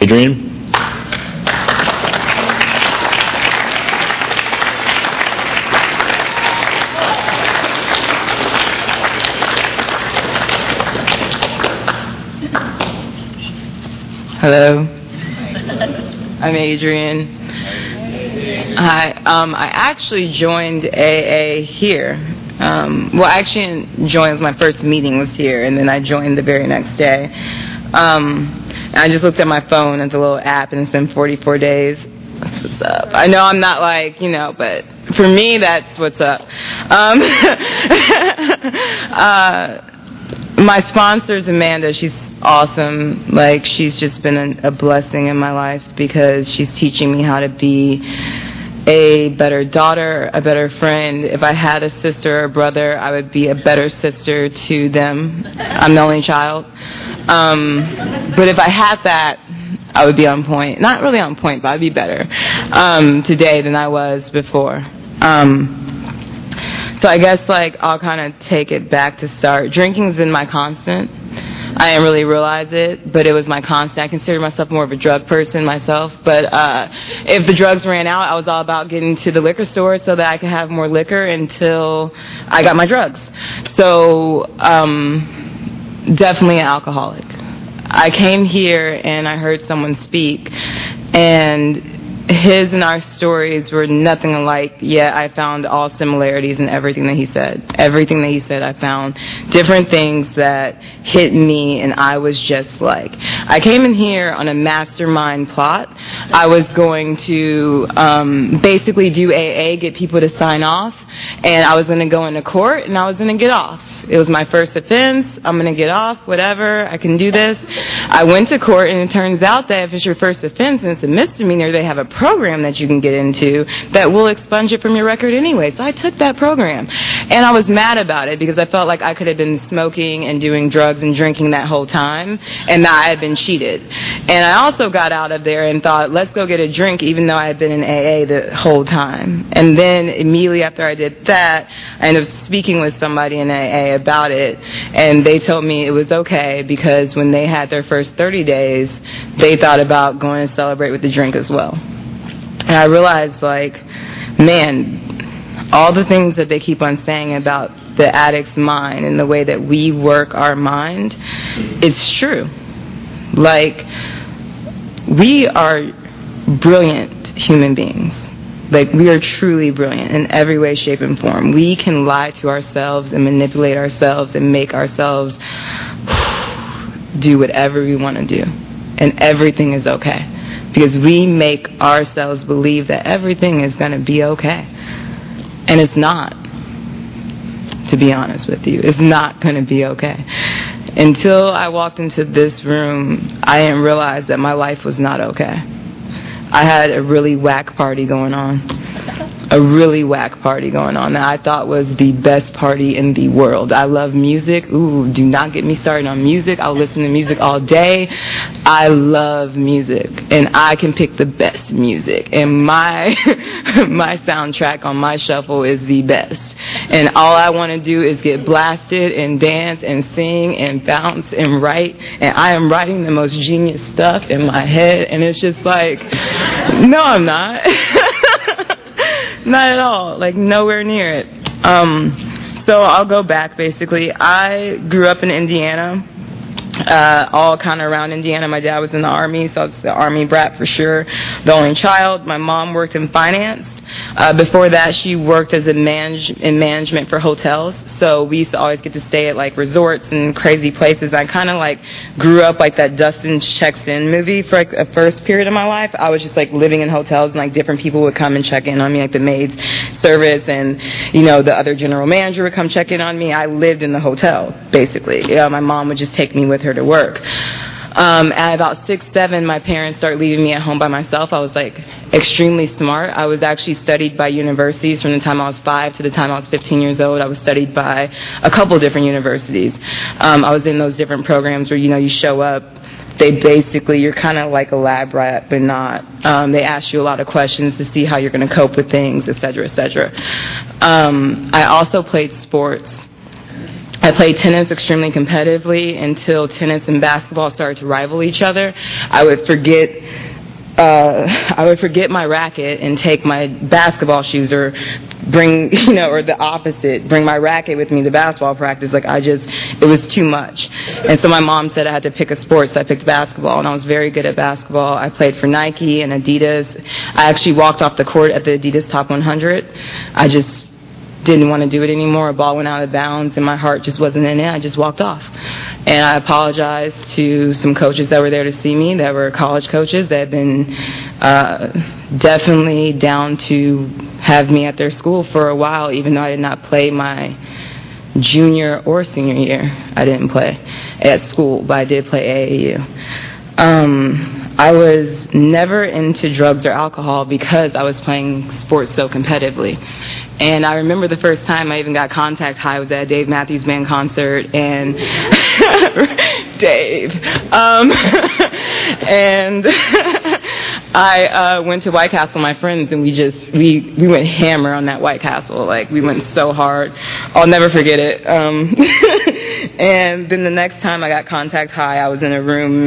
Adrian? Hello, I'm Adrian. Hi, I actually joined AA here. Actually joined, my first meeting was here, and then I joined the very next day. I just looked at my phone at the little app, and it's been 44 days. That's what's up. I know I'm not but for me, that's what's up. My sponsor's Amanda. She's awesome. She's just been a blessing in my life because she's teaching me how to be a better daughter, a better friend. If I had a sister or a brother, I would be a better sister to them. I'm the only child. But if I had that, I would be on point. Not really on point, but I'd be better today than I was before. So I guess I'll kind of take it back to start. Drinking's been my constant. I didn't really realize it, but it was my constant. I consider myself more of a drug person myself, but if the drugs ran out, I was all about getting to the liquor store so that I could have more liquor until I got my drugs. So definitely an alcoholic. I came here and I heard someone speak, and his and our stories were nothing alike, yet I found all similarities in everything that he said. Everything that he said, I found different things that hit me, and I was just like, I came in here on a mastermind plot. I was going to basically do AA, get people to sign off, and I was going to go into court, and I was going to get off. It was my first offense. I'm going to get off, whatever. I can do this. I went to court, and it turns out that if it's your first offense and it's a misdemeanor, they have a program that you can get into that will expunge it from your record anyway. So I took that program, and I was mad about it because I felt like I could have been smoking and doing drugs and drinking that whole time, and that I had been cheated. And I also got out of there and thought, let's go get a drink, even though I had been in AA the whole time. And then immediately after I did that, I ended up speaking with somebody in AA about it, and they told me it was okay because when they had their first 30 days, they thought about going to celebrate with the drink as well. And I realized, man, all the things that they keep on saying about the addict's mind and the way that we work our mind, it's true. We are brilliant human beings. We are truly brilliant in every way, shape, and form. We can lie to ourselves and manipulate ourselves and make ourselves do whatever we want to do. And everything is okay. Because we make ourselves believe that everything is going to be okay. And it's not, to be honest with you. It's not going to be okay. Until I walked into this room, I didn't realize that my life was not okay. I had a really whack party going on. A really whack party going on that I thought was the best party in the world. I love music. Ooh, do not get me started on music. I'll listen to music all day. I love music, and I can pick the best music. And my my soundtrack on my shuffle is the best. And all I want to do is get blasted and dance and sing and bounce and write. And I am writing the most genius stuff in my head, and it's just no, I'm not. Not at all. Nowhere near it. So I'll go back, basically. I grew up in Indiana, all kind of around Indiana. My dad was in the Army, so I was the Army brat for sure. The only child. My mom worked in finance. Before that, she worked as in management for hotels. So we used to always get to stay at resorts and crazy places. I kind of grew up like that Dustin Checks In movie for a first period of my life. I was just living in hotels, and different people would come and check in on me, the maids service, and the other general manager would come check in on me. I lived in the hotel basically. My mom would just take me with her to work. At about 6, 7, my parents started leaving me at home by myself. I was extremely smart. I was actually studied by universities from the time I was 5 to the time I was 15 years old. I was studied by a couple different universities. I was in those different programs where, you show up. You're kind of like a lab rat, but not. They ask you a lot of questions to see how you're going to cope with things, et cetera, et cetera. I also played sports. I played tennis extremely competitively until tennis and basketball started to rival each other. I would forget my racket and take my basketball shoes, or bring, or the opposite, bring my racket with me to basketball practice. It was too much. And so my mom said I had to pick a sport, so I picked basketball, and I was very good at basketball. I played for Nike and Adidas. I actually walked off the court at the Adidas Top 100. I just didn't want to do it anymore. A ball went out of bounds and my heart just wasn't in it. I just walked off. And I apologized to some coaches that were there to see me, that were college coaches that had been definitely down to have me at their school for a while, even though I did not play my junior or senior year. I didn't play at school, but I did play AAU. I was never into drugs or alcohol because I was playing sports so competitively. And I remember the first time I even got contact high was at a Dave Matthews Band concert, and Dave. And I went to White Castle with my friends, and we went hammer on that White Castle. Like, we went so hard. I'll never forget it. And then the next time I got contact high, I was in a room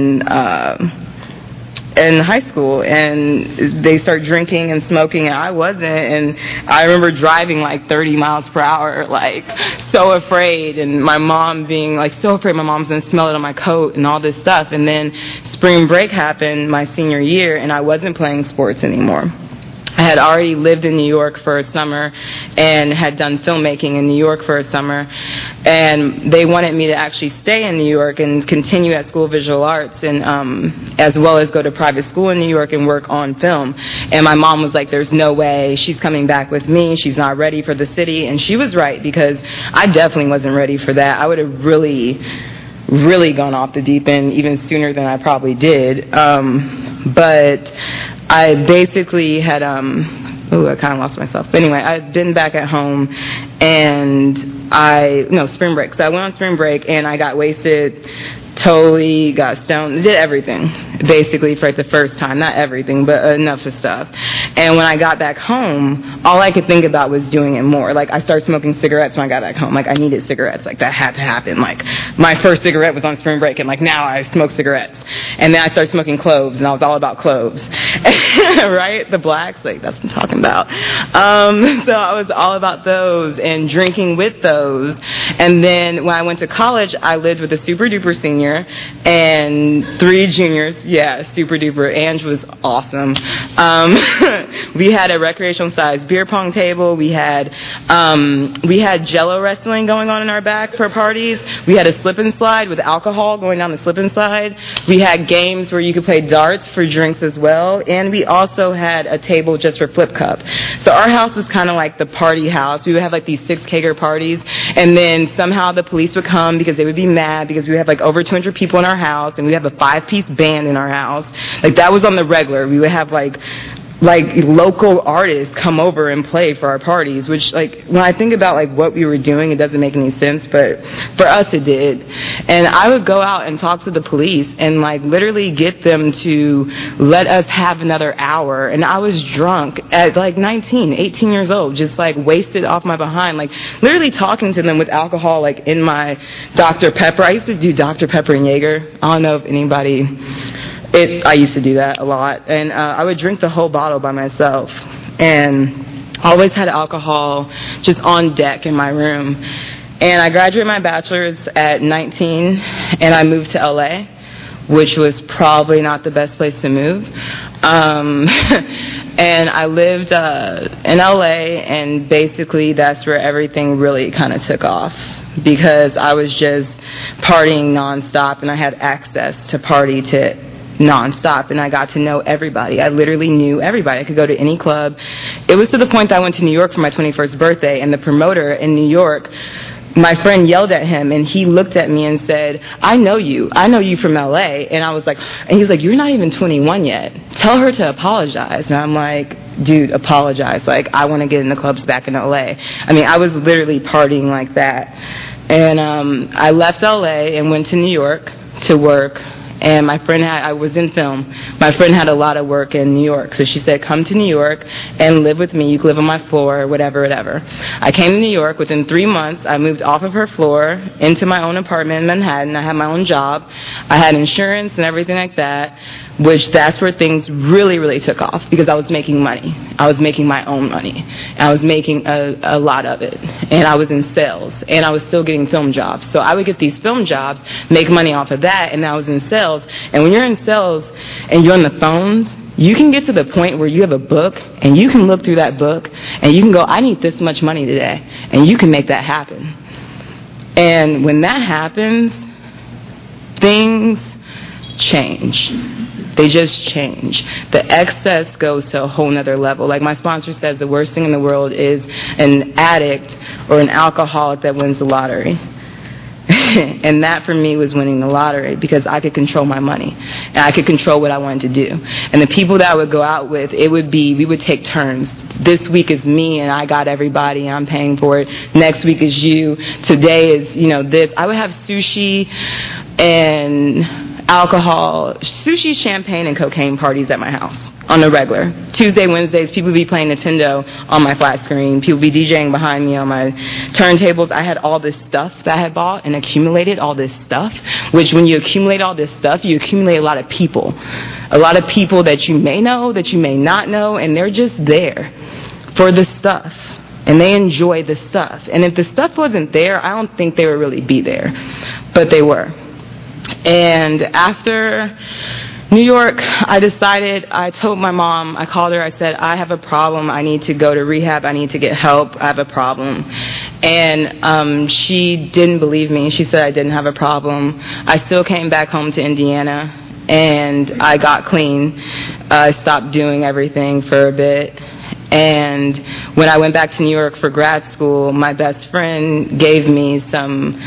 in high school, and they started drinking and smoking, and I wasn't. And I remember driving like 30 miles per hour, like so afraid, and my mom being like so afraid my mom's gonna smell it on my coat and all this stuff. And then spring break happened my senior year, and I wasn't playing sports anymore. I had already lived in New York for a summer and had done filmmaking in New York for a summer, and they wanted me to actually stay in New York and continue at School of Visual Arts, and as well as go to private school in New York and work on film. And my mom was like, there's no way she's coming back with me. She's not ready for the city. And she was right, because I definitely wasn't ready for that. I would have really gone off the deep end even sooner than I probably did. But I basically had, I kind of lost myself. But anyway, I'd been back at home, and spring break. So I went on spring break, and I got wasted, totally got stoned, did everything, basically, for the first time. Not everything, but enough of stuff. And when I got back home, all I could think about was doing it more. Like, I started smoking cigarettes when I got back home. Like, I needed cigarettes. Like, that had to happen. Like, my first cigarette was on spring break, and, like, now I smoke cigarettes. And then I started smoking cloves, and I was all about cloves. Right? The blacks, like, that's what I'm talking about. So I was all about those and drinking with those. And then when I went to college, I lived with a super-duper senior and 3 juniors. Yeah, super duper. Ange was awesome. We had a recreational sized beer pong table. We had Jello wrestling going on in our back for parties. We had a slip and slide with alcohol going down the slip and slide. We had games where you could play darts for drinks as well. And we also had a table just for flip cup. So our house was kind of like the party house. We would have like these 6 kegger parties, and then somehow the police would come because they would be mad because we would have like over 200 people in our house, and we have a 5-piece band in our house. Like, that was on the regular. We would have like local artists come over and play for our parties, which, like, when I think about like what we were doing, it doesn't make any sense, but for us it did. And I would go out and talk to the police and like literally get them to let us have another hour. And I was drunk at like 19, 18 years old, just like wasted off my behind, like literally talking to them with alcohol like in my Dr. Pepper. I used to do Dr. Pepper and Jaeger. I don't know if anybody... I used to do that a lot, and I would drink the whole bottle by myself, and I always had alcohol just on deck in my room. And I graduated my bachelor's at 19, and I moved to LA, which was probably not the best place to move. And I lived in LA, and basically that's where everything really kind of took off, because I was just partying nonstop, and I had access to party to nonstop, and I got to know everybody. I literally knew everybody. I could go to any club. It was to the point that I went to New York for my 21st birthday, and the promoter in New York, my friend yelled at him, and he looked at me and said, I know you from LA. And I was like, and he was like, you're not even 21 yet. Tell her to apologize. And I'm like, dude, apologize. Like, I want to get in the clubs back in LA. I mean, I was literally partying like that. And I left LA and went to New York to work And I was in film. My friend had a lot of work in New York, so she said, come to New York and live with me. You can live on my floor, whatever. I came to New York. Within 3 months, I moved off of her floor into my own apartment in Manhattan. I had my own job. I had insurance and everything like that, which that's where things really, really took off, because I was making money. I was making my own money. And I was making a lot of it. And I was in sales. And I was still getting film jobs. So I would get these film jobs, make money off of that, and I was in sales. And when you're in sales and you're on the phones, you can get to the point where you have a book and you can look through that book and you can go, I need this much money today. And you can make that happen. And when that happens, things change. They just change. The excess goes to a whole nother level. Like my sponsor says, the worst thing in the world is an addict or an alcoholic that wins the lottery. And that for me was winning the lottery, because I could control my money and I could control what I wanted to do. And the people that I would go out with, we would take turns. This week is me and I got everybody and I'm paying for it. Next week is you. Today is, this. I would have sushi and alcohol, sushi, champagne, and cocaine parties at my house on the regular. Tuesday, Wednesdays, people would be playing Nintendo on my flat screen. People would be DJing behind me on my turntables. I had all this stuff that I had bought and accumulated all this stuff, which when you accumulate all this stuff, you accumulate a lot of people. A lot of people that you may know, that you may not know, and they're just there for the stuff. And they enjoy the stuff. And if the stuff wasn't there, I don't think they would really be there. But they were. And after New York, I told my mom, I called her, I said, I have a problem. I need to go to rehab. I need to get help. I have a problem. And she didn't believe me. She said I didn't have a problem. I still came back home to Indiana, and I got clean. I stopped doing everything for a bit. And when I went back to New York for grad school, my best friend gave me some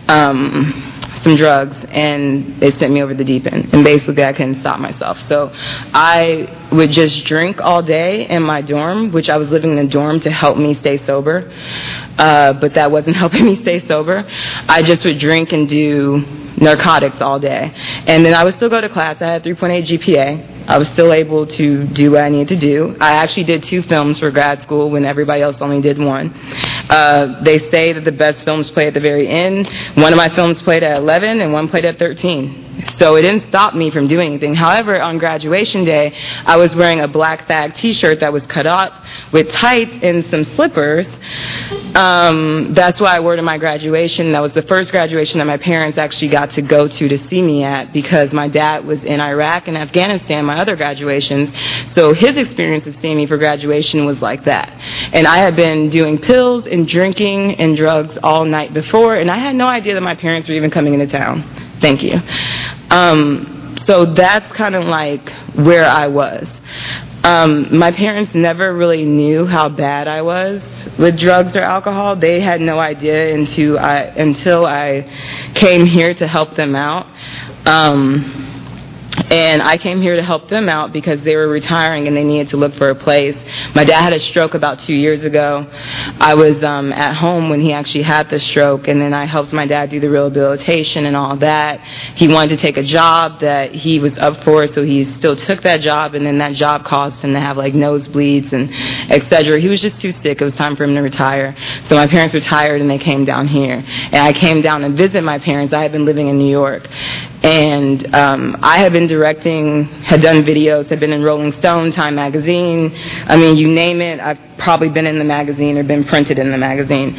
drugs, and it sent me over the deep end. And basically, I couldn't stop myself. So I would just drink all day in my dorm, which I was living in a dorm to help me stay sober. But that wasn't helping me stay sober. I just would drink and do narcotics all day. And then I would still go to class. I had 3.8 GPA. I was still able to do what I needed to do. I actually did 2 films for grad school when everybody else only did 1. They say that the best films play at the very end. One of my films played at 11 and one played at 13. So it didn't stop me from doing anything. However, on graduation day, I was wearing a black fag t-shirt that was cut up with tights and some slippers. That's what I wore to my graduation. That was the first graduation that my parents actually got to go to see me at, because my dad was in Iraq and Afghanistan, my other graduations. So his experience of seeing me for graduation was like that. And I had been doing pills and drinking and drugs all night before, and I had no idea that my parents were even coming into town. Thank you. So that's kind of like where I was. My parents never really knew how bad I was with drugs or alcohol. They had no idea until I came here to help them out. And I came here to help them out because they were retiring and they needed to look for a place. My dad had a stroke about 2 years ago. I was at home when he actually had the stroke, and then I helped my dad do the rehabilitation and all that. He wanted to take a job that he was up for, so he still took that job, and then that job caused him to have like nosebleeds and etc. He was just too sick. It was time for him to retire. So my parents retired and they came down here. And I came down to visit my parents. I had been living in New York. And I had been directing, had done videos, had been in Rolling Stone, Time Magazine. I mean, you name it, I've probably been in the magazine or been printed in the magazine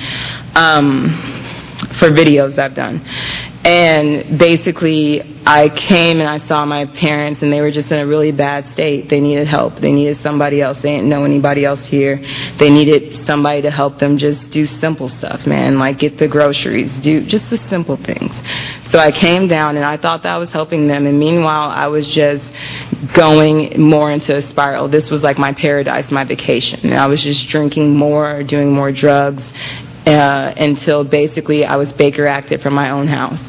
for videos I've done. And basically, I came and I saw my parents, and they were just in a really bad state. They needed help. They needed somebody else. They didn't know anybody else here. They needed somebody to help them just do simple stuff, man, like get the groceries, do just the simple things. So I came down, and I thought that I was helping them. And meanwhile, I was just going more into a spiral. This was like my paradise, my vacation. And I was just drinking more, doing more drugs, until basically I was Baker acted from my own house.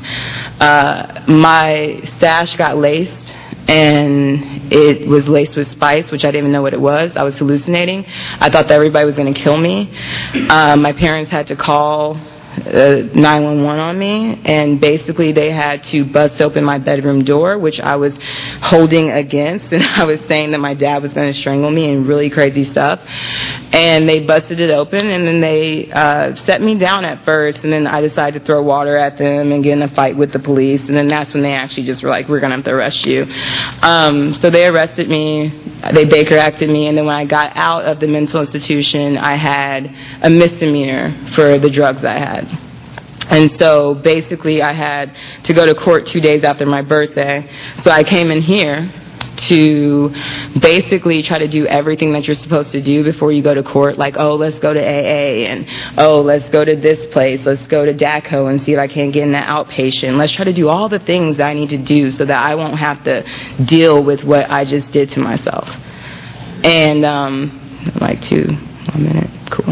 My stash got laced, and it was laced with spice, which I didn't even know what it was. I was hallucinating. I thought that everybody was going to kill me. My parents had to call 911 on me, and basically they had to bust open my bedroom door, which I was holding against, and I was saying that my dad was going to strangle me and really crazy stuff. And they busted it open, and then they set me down at first, and then I decided to throw water at them and get in a fight with the police, and then that's when they actually just were like, we're going to have to arrest you. So they arrested me, they Baker Acted me, and then when I got out of the mental institution, I had a misdemeanor for the drugs I had. And so basically I had to go to court 2 days after my birthday. So I came in here to basically try to do everything that you're supposed to do before you go to court, like, oh, let's go to AA, and oh, let's go to this place, let's go to DACO and see if I can't get in that outpatient. Let's try to do all the things that I need to do so that I won't have to deal with what I just did to myself. And like 1 minute, cool.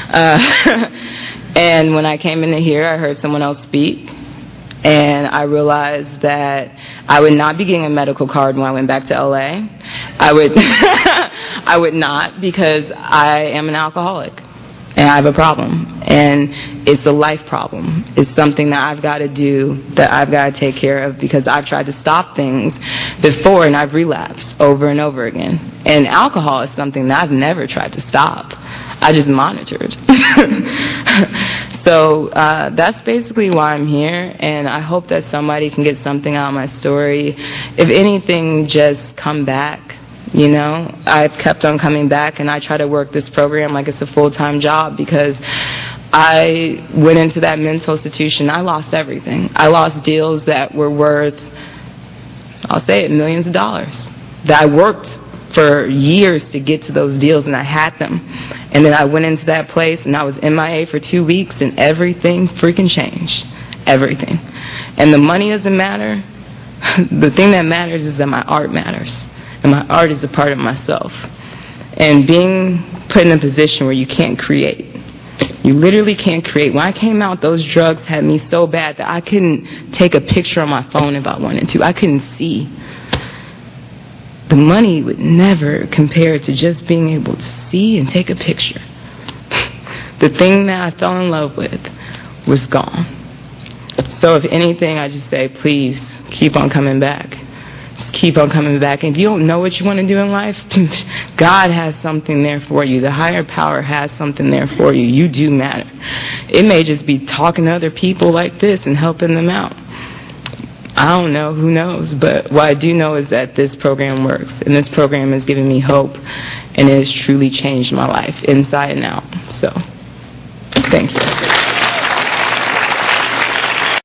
And when I came into here, I heard someone else speak, and I realized that I would not be getting a medical card when I went back to LA. I would not, because I am an alcoholic and I have a problem, and it's a life problem. It's something that I've got to do, that I've got to take care of, because I've tried to stop things before and I've relapsed over and over again. And alcohol is something that I've never tried to stop. I just monitored. So that's basically why I'm here, and I hope that somebody can get something out of my story. If anything, just come back. You know, I've kept on coming back, and I try to work this program like it's a full-time job, because I went into that mental institution. I lost everything. I lost deals that were worth, I'll say it, millions of dollars, that I worked for years to get to those deals, and I had them. And then I went into that place, and I was MIA for 2 weeks, and everything freaking changed. Everything. And the money doesn't matter. The thing that matters is that my art matters. And my art is a part of myself. And being put in a position where you can't create. You literally can't create. When I came out, those drugs had me so bad that I couldn't take a picture on my phone if I wanted to. I couldn't see. The money would never compare to just being able to see and take a picture. The thing that I fell in love with was gone. So if anything, I just say, please keep on coming back. Just keep on coming back. And if you don't know what you want to do in life, God has something there for you. The higher power has something there for you. You do matter. It may just be talking to other people like this and helping them out. I don't know, who knows, but what I do know is that this program works, and this program has given me hope, and it has truly changed my life inside and out. So, thank you.